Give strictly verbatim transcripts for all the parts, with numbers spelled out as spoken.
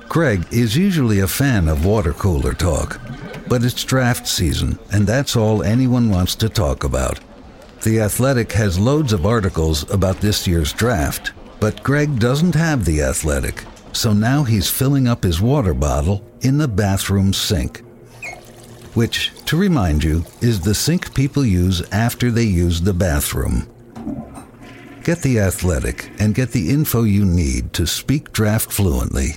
Greg is usually a fan of water cooler talk, but it's draft season, and that's all anyone wants to talk about. The Athletic has loads of articles about this year's draft, but Greg doesn't have The Athletic, so now he's filling up his water bottle in the bathroom sink, which, to remind you, is the sink people use after they use the bathroom. Get The Athletic and get the info you need to speak draft fluently.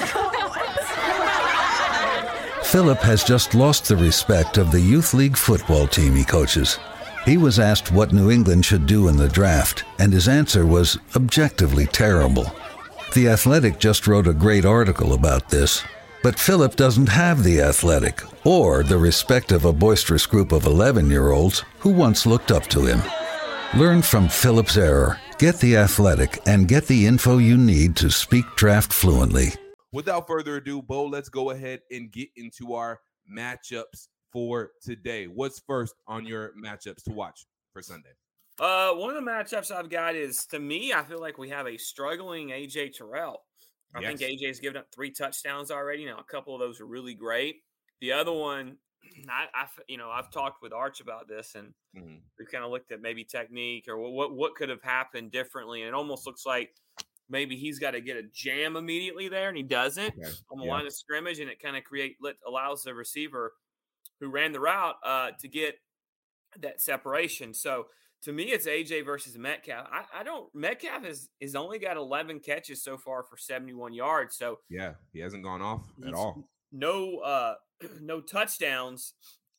Philip has just lost the respect of the youth league football team he coaches. He was asked what New England should do in the draft, and his answer was objectively terrible. The Athletic just wrote a great article about this, but Philip doesn't have The Athletic or the respect of a boisterous group of eleven-year-olds who once looked up to him. Learn from Philip's error, get The Athletic, and get the info you need to speak draft fluently. Without further ado, Bo, let's go ahead and get into our matchups for today. What's first on your matchups to watch for Sunday? Uh, one of the matchups I've got is, to me, I feel like we have a struggling A J Terrell. I yes. think A J's given up three touchdowns already. Now, a couple of those are really great. The other one, I, I you know, I've talked with Arch about this, and mm-hmm. we've kind of looked at maybe technique or what what could have happened differently. And it almost looks like maybe he's got to get a jam immediately there, and he doesn't okay. on the yeah. line of scrimmage, and it kind of create allows the receiver who ran the route uh, to get that separation. So to me, it's A J versus Metcalf. I, I don't. Metcalf has is only got eleven catches so far for seventy-one yards. So yeah, he hasn't gone off at all. No, uh, no touchdowns.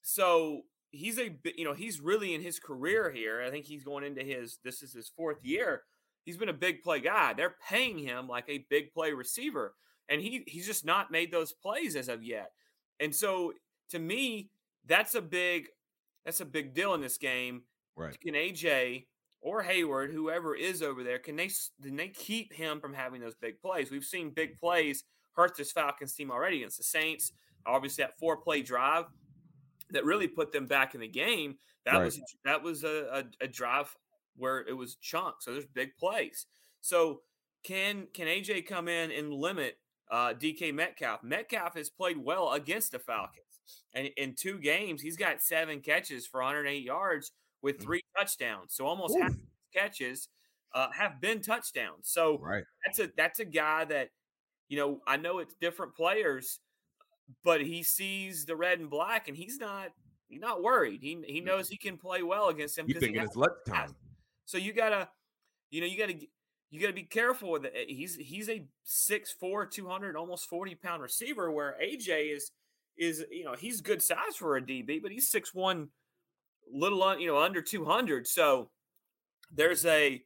So he's a you know he's really in his career here. I think he's going into his this is his fourth year. He's been a big play guy. They're paying him like a big play receiver, and he he's just not made those plays as of yet. And so to me, that's a big that's a big deal in this game. Right. Can A J or Hayward, whoever is over there, can they can they keep him from having those big plays? We've seen big plays hurt this Falcons team already against the Saints. Obviously, that four-play drive that really put them back in the game. That right. was that was a, a, a drive where it was chunks. So there's big plays. So can can A J come in and limit uh, D K Metcalf? Metcalf has played well against the Falcons. And in two games, he's got seven catches for one hundred eight yards with three mm. touchdowns. So almost Ooh. half of his catches uh, have been touchdowns. So right. that's a that's a guy that, you know, I know it's different players, but he sees the red and black, and he's not he's not worried. He he knows he can play well against him. You think it's luck time. So you gotta, you know, you gotta you gotta be careful with it. He's he's a six four, two hundred, almost forty pound receiver, where A J is is you know he's good size for a D B, but he's six one, little un, you know under two hundred. So there's a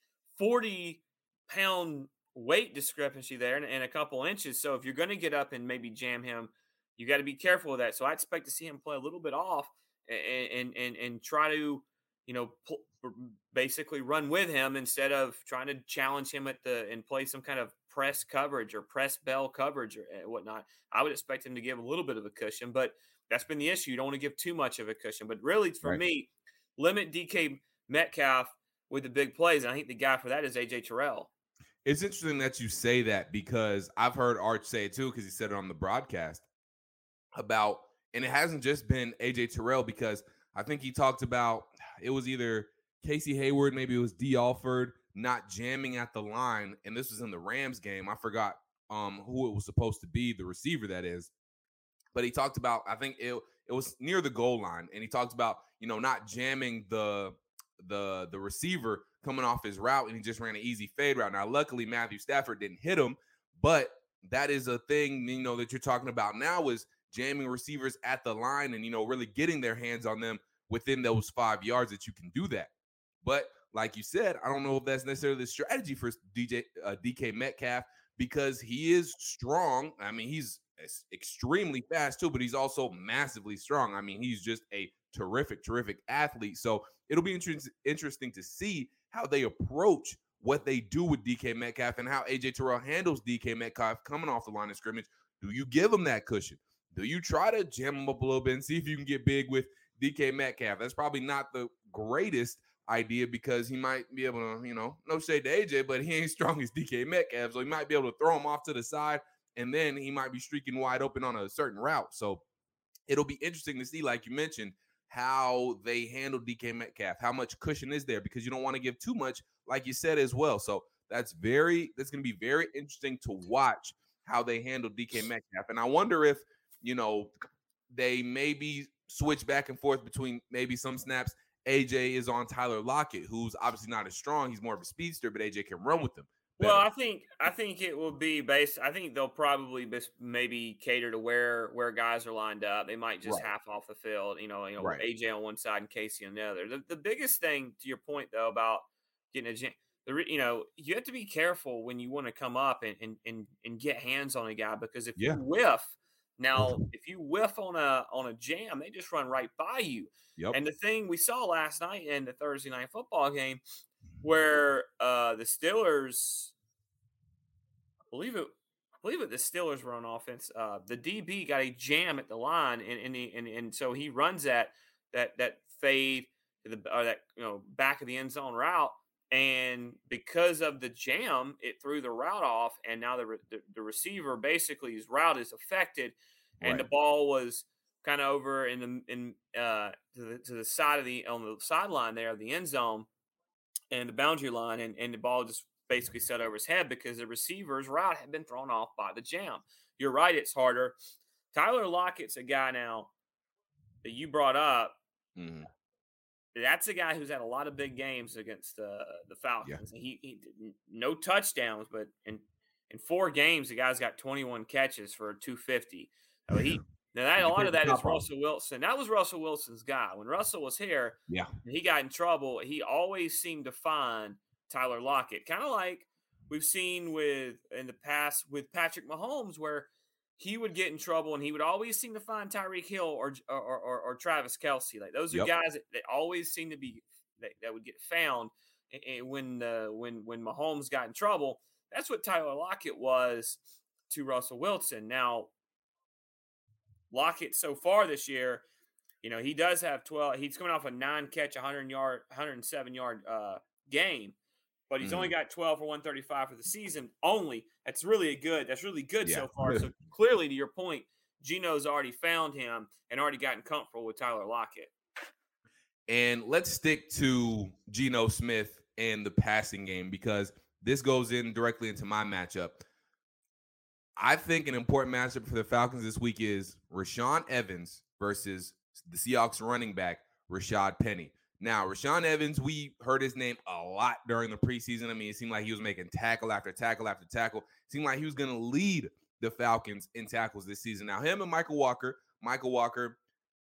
forty pound weight discrepancy there and, and a couple inches. So if you're going to get up and maybe jam him, you got to be careful with that. So I expect to see him play a little bit off and and and, and try to, you know, pl- basically run with him instead of trying to challenge him at the and play some kind of press coverage or press bell coverage or whatnot. I would expect him to give a little bit of a cushion, but that's been the issue. You don't want to give too much of a cushion. But really, for right. me, limit D K Metcalf with the big plays, and I think the guy for that is A J Terrell. It's interesting that you say that because I've heard Arch say it too, because he said it on the broadcast about, and it hasn't just been A J Terrell, because I think he talked about it was either Casey Hayward, maybe it was D. Alford, not jamming at the line, and this was in the Rams game. I forgot um, who it was supposed to be, the receiver that is. But he talked about, I think it it was near the goal line, and he talked about, you know, not jamming the the the receiver coming off his route, and he just ran an easy fade route. Now, luckily, Matthew Stafford didn't hit him, but that is a thing, you know, that you're talking about now is jamming receivers at the line and, you know, really getting their hands on them within those five yards that you can do that. But like you said, I don't know if that's necessarily the strategy for D J uh, D K Metcalf, because he is strong. I mean, he's extremely fast too, but he's also massively strong. I mean, he's just a terrific, terrific athlete. So it'll be inter- interesting to see how they approach what they do with D K Metcalf and how A J Terrell handles D K Metcalf coming off the line of scrimmage. Do you give him that cushion? Do you try to jam him up a little bit and see if you can get big with D K Metcalf? That's probably not the greatest idea, because he might be able to, you know, no shade to A J, but he ain't strong as D K Metcalf, so he might be able to throw him off to the side and then he might be streaking wide open on a certain route. So it'll be interesting to see, like you mentioned, how they handle D K Metcalf. How much cushion is there? Because you don't want to give too much, like you said as well. So that's very that's going to be very interesting to watch how they handle D K Metcalf. And I wonder if, you know, they maybe switch back and forth between maybe some snaps. A J is on Tyler Lockett, who's obviously not as strong. He's more of a speedster, but A J can run with him better. Well, I think I think it will be based. I think they'll probably bis- maybe cater to where where guys are lined up. They might just Right. half off the field. You know, you know, Right. A J on one side and Casey on the other. The, the biggest thing, to your point though, about getting a jam, the re- you know, you have to be careful when you want to come up and and and, and get hands on a guy, because if Yeah. you whiff. Now, if you whiff on a on a jam, they just run right by you. Yep. And the thing we saw last night in the Thursday night football game, where uh, the Steelers, I believe it, I believe it, the Steelers were on offense. Uh, the D B got a jam at the line, and and, the, and and so he runs that that that fade to the or that you know back of the end zone route. And because of the jam, it threw the route off, and now the, the, the receiver basically his route is affected, and Right. the ball was kind of over in the in uh, to the to the side of the on the sideline there of the end zone and the boundary line, and, and the ball just basically set over his head because the receiver's route had been thrown off by the jam. You're right; it's harder. Tyler Lockett's a guy now that you brought up. Mm-hmm. That's a guy who's had a lot of big games against uh, the Falcons. Yeah. He, he no touchdowns, but in in four games, the guy's got twenty-one catches for two fifty. So he now that a lot of that is Russell Wilson. That was Russell Wilson's guy. When Russell was here, yeah, he got in trouble. He always seemed to find Tyler Lockett, kind of like we've seen with in the past with Patrick Mahomes, where he would get in trouble and he would always seem to find Tyreek Hill or or, or, or Travis Kelce. Like those are Yep. guys that, that always seem to be that, that would get found and when uh, when when Mahomes got in trouble. That's what Tyler Lockett was to Russell Wilson. Now, Lockett so far this year, you know, he does have twelve. He's coming off a nine catch, one hundred yard, one hundred seven yard uh, game. But he's mm-hmm. only got twelve for one thirty-five for the season only. That's really good. That's really good yeah. so far. So clearly, to your point, Geno's already found him and already gotten comfortable with Tyler Lockett. And let's stick to Geno Smith and the passing game, because this goes in directly into my matchup. I think an important matchup for the Falcons this week is Rashaan Evans versus the Seahawks running back, Rashad Penny. Now, Rashaan Evans, we heard his name a lot during the preseason. I mean, it seemed like he was making tackle after tackle after tackle. It seemed like he was going to lead the Falcons in tackles this season. Now, him and Michael Walker, Michael Walker,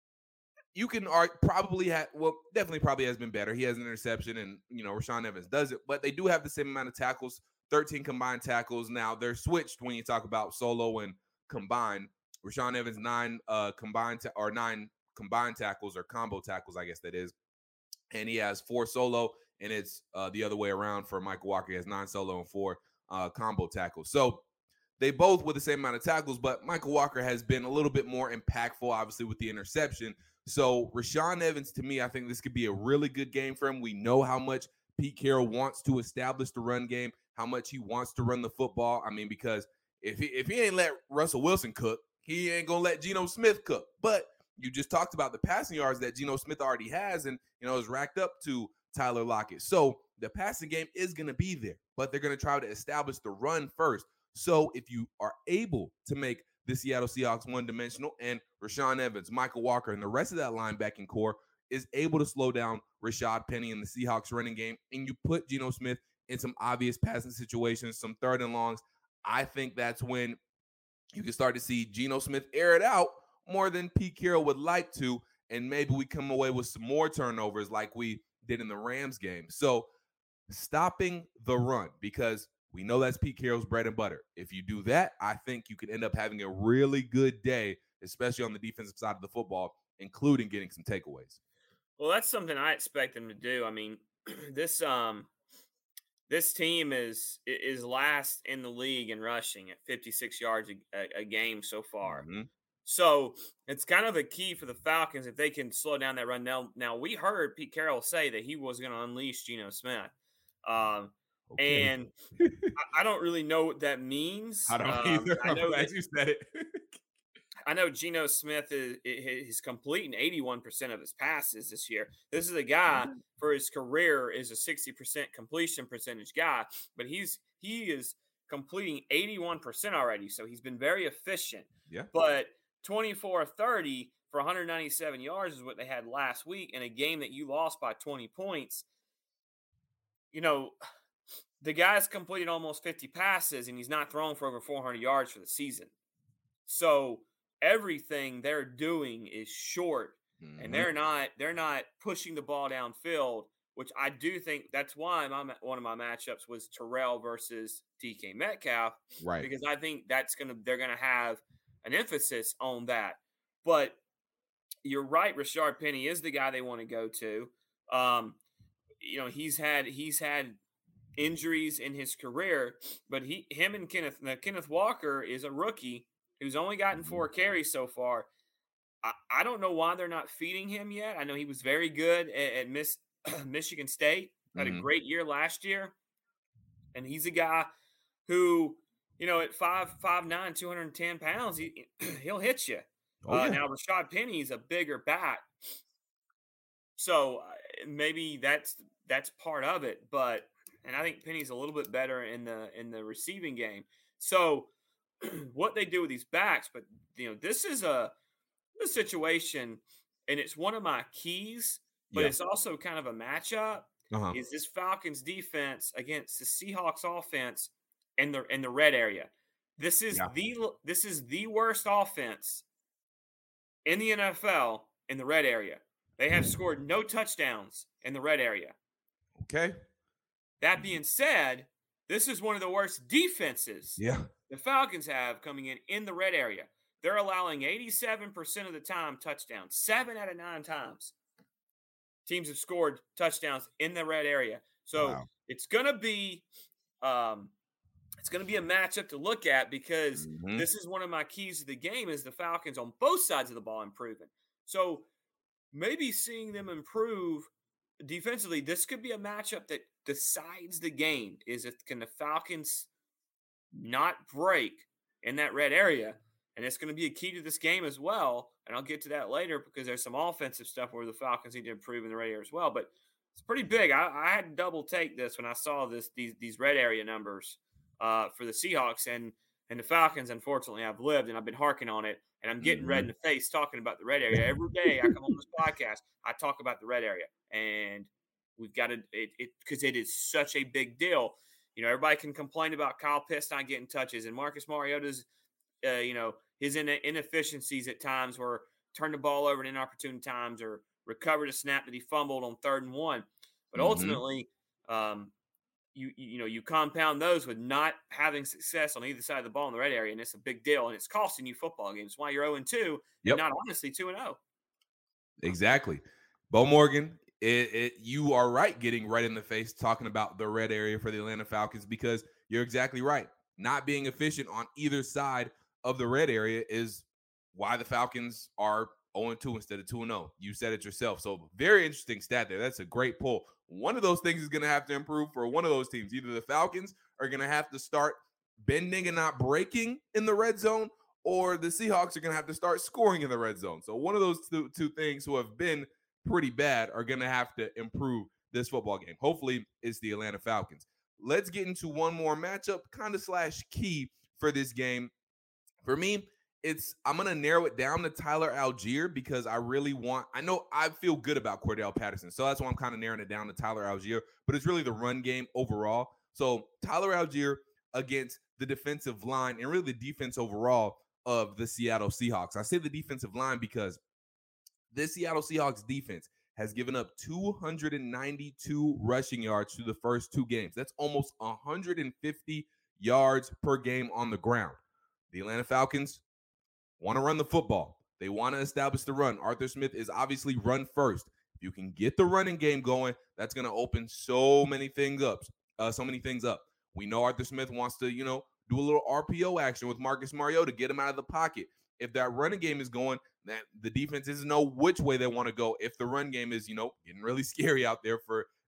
you can argue, probably have, well, definitely probably has been better. He has an interception, and, you know, Rashaan Evans does it. But they do have the same amount of tackles, thirteen combined tackles. Now, they're switched when you talk about solo and combined. Rashaan Evans, nine uh, combined ta- or nine combined tackles or combo tackles, I guess that is. And he has four solo, and it's uh, the other way around for Michael Walker. He has nine solo and four uh, combo tackles. So they both with the same amount of tackles, but Michael Walker has been a little bit more impactful, obviously, with the interception. So Rashaan Evans, to me, I think this could be a really good game for him. We know how much Pete Carroll wants to establish the run game, how much he wants to run the football. I mean, because if he, if he ain't let Russell Wilson cook, he ain't going to let Geno Smith cook. But you just talked about the passing yards that Geno Smith already has, and, you know, is racked up to Tyler Lockett. So the passing game is going to be there, but they're going to try to establish the run first. So if you are able to make the Seattle Seahawks one-dimensional and Rashaan Evans, Michael Walker, and the rest of that linebacking core is able to slow down Rashad Penny in the Seahawks running game, and you put Geno Smith in some obvious passing situations, some third and longs, I think that's when you can start to see Geno Smith air it out more than Pete Carroll would like to, and maybe we come away with some more turnovers like we did in the Rams game. So stopping the run, because we know that's Pete Carroll's bread and butter. If you do that, I think you could end up having a really good day, especially on the defensive side of the football, including getting some takeaways. Well, that's something I expect them to do. I mean, this um, this team is is last in the league in rushing at fifty-six yards a, a game so far. Mm-hmm. So it's kind of a key for the Falcons if they can slow down that run. Now, now we heard Pete Carroll say that he was going to unleash Geno Smith. Um, Okay. And I, I don't really know what that means. I don't um, either. I I'm know glad that, you said it. I know Geno Smith is he's completing eighty-one percent of his passes this year. This is a guy for his career is a sixty percent completion percentage guy, but he's he is completing eighty-one percent already. So he's been very efficient. Yeah. But twenty-four thirty for one hundred ninety-seven yards is what they had last week in a game that you lost by twenty points. You know, the guy's completed almost fifty passes and he's not thrown for over four hundred yards for the season. So everything they're doing is short, mm-hmm. and they're not they're not pushing the ball downfield, which I do think that's why my one of my matchups was Terrell versus D K Metcalf, right? Because I think that's gonna they're gonna have an emphasis on that. But you're right, Rashard Penny is the guy they want to go to. Um, you know, he's had he's had injuries in his career, but he him and Kenneth uh, Kenneth Walker is a rookie who's only gotten four carries so far. I, I don't know why they're not feeding him yet. I know he was very good at, at Miss, Michigan State, had mm-hmm. a great year last year. And he's a guy who, you know, at five five nine, two hundred ten pounds, he, he'll hit you. Oh, yeah. uh, now, Rashard Penny is a bigger back. So uh, maybe that's that's part of it. But and I think Penny's a little bit better in the in the receiving game. So what they do with these backs, but you know, this is a, a situation, and it's one of my keys, but yeah. it's also kind of a matchup. Uh-huh. Is this Falcons defense against the Seahawks offense in the in the red area? This is yeah. the this is the worst offense in the N F L in the red area. They have scored no touchdowns in the red area. Okay. That being said, this is one of the worst defenses. Yeah. The Falcons have coming in in the red area. They're allowing eighty-seven percent of the time touchdowns. Seven out of nine times teams have scored touchdowns in the red area. So wow. it's gonna be, um, it's gonna be a matchup to look at because mm-hmm. this is one of my keys to the game is the Falcons on both sides of the ball improving. So maybe seeing them improve defensively, this could be a matchup that decides the game. Is it can the Falcons not break in that red area? And it's going to be a key to this game as well. And I'll get to that later because there's some offensive stuff where the Falcons need to improve in the red area as well. But it's pretty big. I, I had to double take this when I saw this these these red area numbers uh, for the Seahawks and and the Falcons. Unfortunately, I've lived and I've been harking on it, and I'm getting mm-hmm. red in the face talking about the red area every day. I come on this podcast, I talk about the red area, and we've got to it because it, it is such a big deal. You know, everybody can complain about Kyle Pitts not getting touches and Marcus Mariota's, uh, you know, his inefficiencies at times where turn the ball over at inopportune times or recovered a snap that he fumbled on third and one. But mm-hmm. ultimately, um, you you know, you compound those with not having success on either side of the ball in the red area, and it's a big deal, and it's costing you football games. Why you're oh and two, yep. and not honestly two and oh. Exactly. Bo Morgan, it, it, you are right getting right in the face talking about the red area for the Atlanta Falcons because you're exactly right. Not being efficient on either side of the red area is why the Falcons are oh and two instead of two and oh. You said it yourself. So very interesting stat there. That's a great pull. One of those things is going to have to improve for one of those teams. Either the Falcons are going to have to start bending and not breaking in the red zone, or the Seahawks are going to have to start scoring in the red zone. So one of those two, two things who have been pretty bad are going to have to improve this football game. Hopefully it's the Atlanta Falcons. Let's get into one more matchup, kind of slash key for this game. For me, it's I'm going to narrow it down to Tyler Algier because I really want – I know I feel good about Cordell Patterson, so that's why I'm kind of narrowing it down to Tyler Algier, but it's really the run game overall. So Tyler Algier against the defensive line and really the defense overall of the Seattle Seahawks. I say the defensive line because this Seattle Seahawks defense has given up two hundred ninety-two rushing yards through the first two games. That's almost one hundred fifty yards per game on the ground. The Atlanta Falcons want to run the football. They want to establish the run. Arthur Smith is obviously run first. If you can get the running game going, that's going to open so many things up. Uh, so many things up. We know Arthur Smith wants to, you know, do a little R P O action with Marcus Mariota to get him out of the pocket. If that running game is going, that the defense doesn't know which way they want to go. If the run game is, you know, getting really scary out there for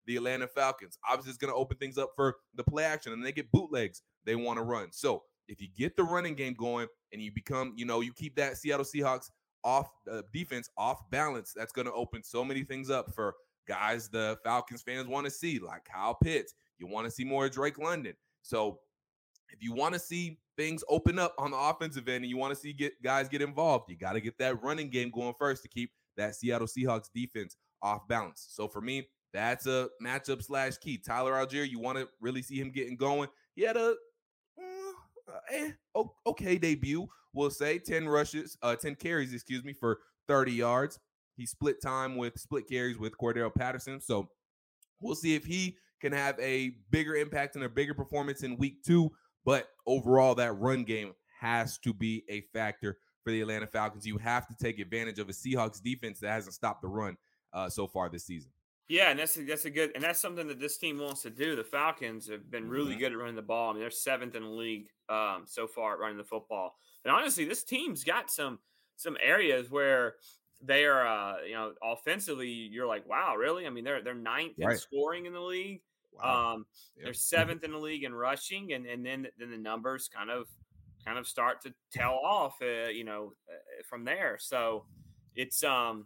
the Atlanta Falcons. Obviously, it's going to open things up for the play action, and they get bootlegs they want to run. So if you get the running game going and you become, you know, you keep that Seattle Seahawks off uh, defense off balance, that's going to open so many things up for guys the Falcons fans want to see, like Kyle Pitts. You want to see more Drake London. So if you want to see things open up on the offensive end and you want to see get guys get involved, you got to get that running game going first to keep that Seattle Seahawks defense off balance. So for me, that's a matchup slash key. Tyler Algier, you want to really see him getting going. He had a uh, eh, okay debut, we'll say. ten rushes, uh, ten carries, excuse me, for thirty yards. He split time with split carries with Cordero Patterson. So we'll see if he can have a bigger impact and a bigger performance in week two. But overall, that run game has to be a factor for the Atlanta Falcons. You have to take advantage of a Seahawks defense that hasn't stopped the run uh, so far this season. Yeah, and that's a, that's a good, and that's something that this team wants to do. The Falcons have been really Mhm. good at running the ball. I mean, they're seventh in the league um, so far at running the football. And honestly, this team's got some some areas where they are, uh, you know, offensively. You're like, wow, really? I mean, they're they're ninth in Right. scoring in the league. Wow. Um, Yep. They're seventh in the league in rushing, and and then then the numbers kind of kind of start to tail off, uh, you know, uh, from there. So it's um.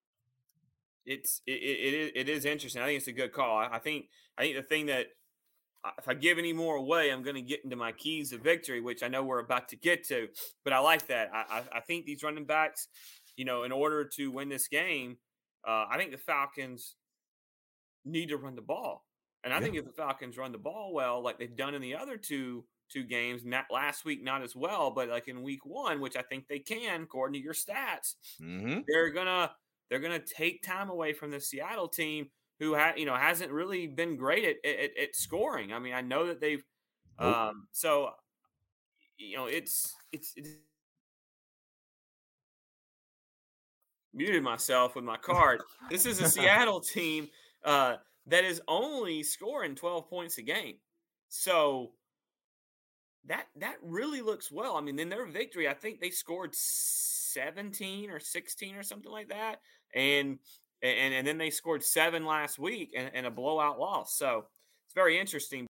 It's it, it, it it is interesting. I think it's a good call. I, I think I think the thing that uh, if I give any more away, I'm going to get into my keys of victory, which I know we're about to get to. But I like that. I I, I think these running backs, you know, in order to win this game, uh, I think the Falcons need to run the ball. And I Yeah. think if the Falcons run the ball well, like they've done in the other two two games, not last week, not as well, but like in week one, which I think they can, according to your stats, Mm-hmm. they're gonna they're gonna take time away from the Seattle team, who ha- you know hasn't really been great at, at at scoring. I mean, I know that they've Nope. um, so you know it's it's, it's muted myself with my card. This is a Seattle team uh, that is only scoring twelve points a game, so that that really looks well. I mean, in their victory, I think they scored seventeen or sixteen or something like that, and and and then they scored seven last week and, and a blowout loss. So it's very interesting.